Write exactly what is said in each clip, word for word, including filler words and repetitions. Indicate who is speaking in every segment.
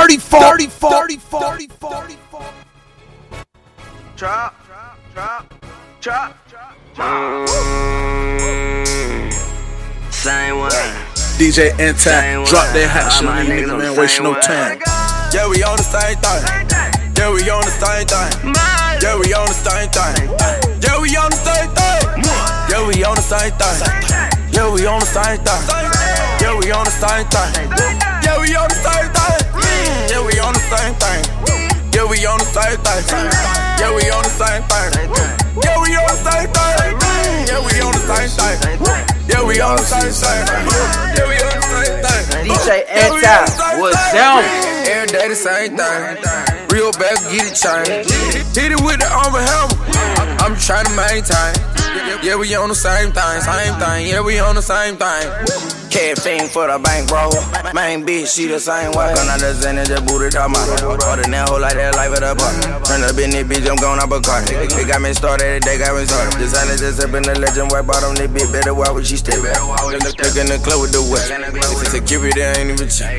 Speaker 1: thirty-four, thirty-four, thirty-four, thirty-four.
Speaker 2: Drop, drop, drop, drop, drop.
Speaker 3: Same one.
Speaker 1: D J N-Time, drop that hot shit on these niggas, man, wasting no time.
Speaker 4: Yeah, we on the same thing. Yeah, we on the same thing. Yeah, we on the same thing. Yeah, we on the same thing. Yeah, we on the same thing. Yeah, we on the same thing. Yeah, we on the same thing. Yeah, we on the same thing. Yeah, we on the same thing. Yeah, we on the same thing. Yeah, we on the same thing. Yeah, we on the same thing. Yeah, we on the same thing. Yeah, we on the same thing. Yeah, we on the same thing.
Speaker 3: D J N-Time, what's down?
Speaker 4: Every day the same thing. Real bad, get it changed. Hit it with the armor hammer. I'm trying to maintain. Yeah, we on the same thing, same thing. Yeah, we on the same thing. Caffeine for the bank, bro. Main bitch, she the same way. Gonna just send it, just boot it out my heart. Other than that, whole like that, life of the bar. Turn up in this bitch, I'm going up a car. They got me started, they got me started. Designer just up in the legend, wipe out on this bitch. Better why would she stay back? Look in the club with the wet. Security ain't even check.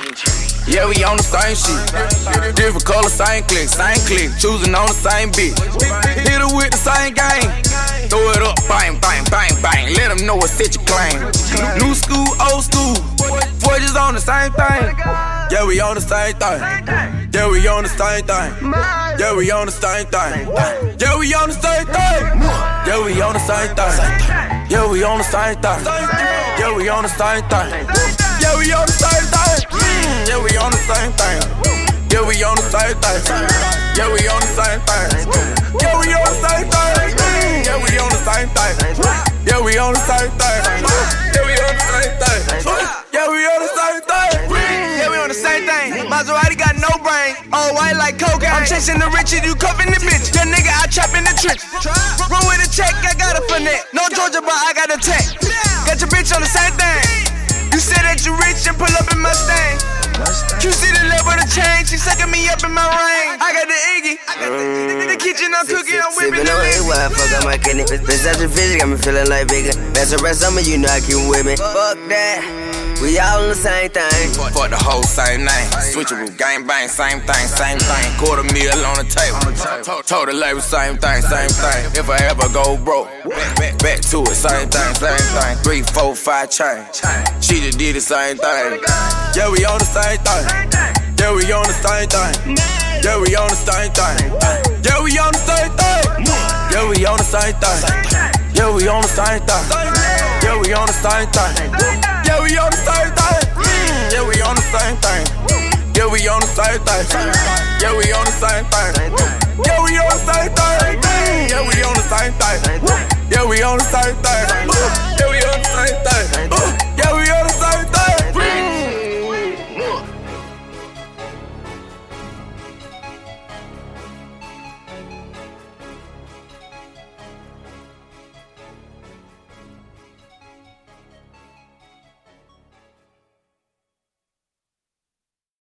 Speaker 4: Yeah, we on the same shit. Different color, same click, same click. Choosing on the same bitch. Hit her with the same game. Throw it up, bang, bang, bang, bang. Let them know what set you claim. New school, old school. Forges on the same thing. Yeah, we on the same thing. Yeah, we on the same thing. Yeah, we on the same thing. Yeah, we on the same thing. Yeah, we on the same thing. Yeah, we on the same thing. Yeah, we on the same thing. Yeah, we on the same thing. Yeah, we on the same thing. Yeah, we on the same thing. Yeah, we on the same thing. Yeah, we on the same thing. Yeah, we on the same thing. Yeah, we on the same thing. Yeah, we on the same thing. Yeah, we on the same thing.
Speaker 2: Yeah, we on the same thing. Maserati got no brain. All white like cocaine. I'm chasing the rich and you cuffing the bitch. That nigga, I trap in the trench. Run with a check, I got a finesse. No Georgia, but I got a tech. Got your bitch on the same thing. You said that you rich and pull up in Mustang. You see the level of the chain, she sucking me up in my ring. I got the Iggy, I got the, the, the kitchen, I'm cooking, I'm whipping the
Speaker 3: legs. Sippin' on A Y, fuck up my kidney. Been such a fish, got me feeling like bigger. Best of rest summer, you know I keep with me. Fuck that, we all on the same thing.
Speaker 4: Fuck the whole same name. Switcheroo, gang bang, same thing, same thing. Quarter meal on the table. Told the label, same thing, same thing. If I ever go broke, back, back, back to it, same thing, same thing. Three, four, five chain. She just did the same thing. Yeah, we on the same thing. Yeah, we on the same thing. Yeah, we on the same thing. Yeah, we on the same thing. Yeah, we on the same thing. Yeah, we on the same thing. Yeah, we on the same thing. Yeah, we on the same thing. Yeah, we on the same thing. Yeah, we on the same thing. Yeah, we on the same thing. Yeah, we on the same thing. Yeah, we on the same thing. Yeah, we on the same thing. Yeah, we on the same thing.